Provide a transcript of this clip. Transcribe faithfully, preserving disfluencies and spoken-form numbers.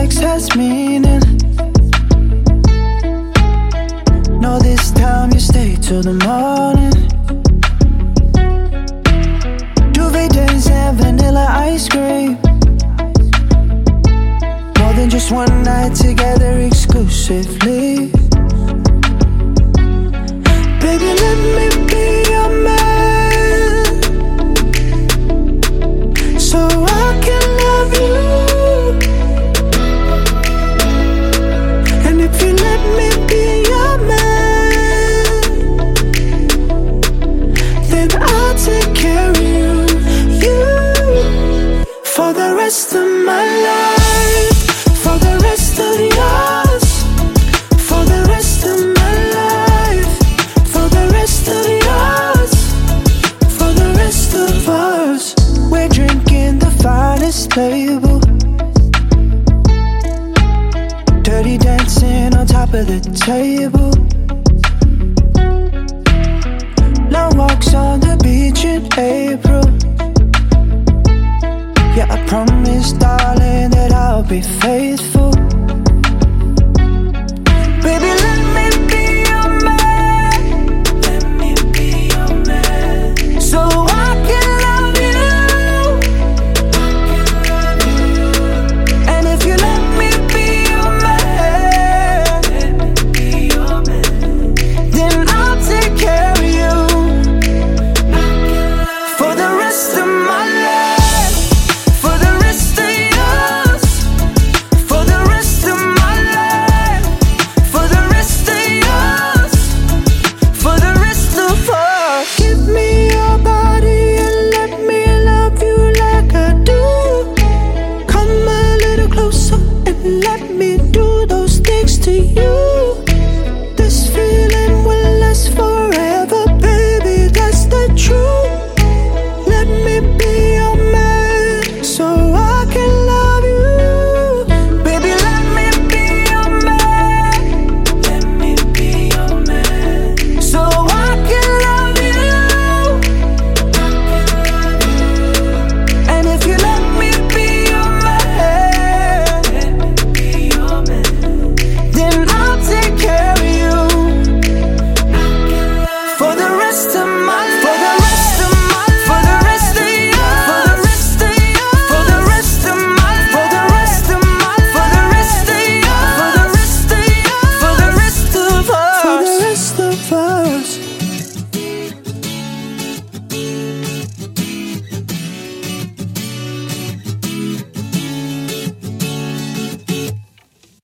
sex has meaning. No, this time you stay till the morning. Duvet days and vanilla ice cream. More than just one night together exclusively. Baby, let me be your man, so I can love you. And if you let me be your man, then I'll take care of you, you, for the rest of my life, for the rest of yours, for the rest of my life, for the rest of yours, for the rest of us. We're drinking the finest label, dirty dancing on top of the table, long walks on the beach in April. Yeah, I promise, darling, that I'll be faithful.